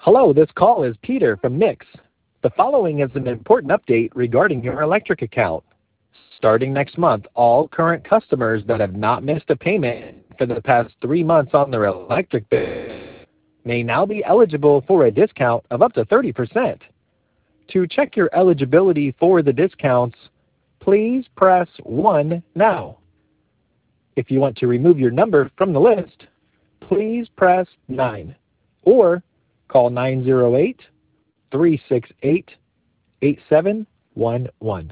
Hello, this call is Peter from Mix. The following is an important update regarding your electric account. Starting next month, all current customers that have not missed a payment for the past 3 months on their electric bill may now be eligible for a discount of up to 30%. To check your eligibility for the discounts, please press 1 now. If you want to remove your number from the list, please press 9 or call 908-368-8711.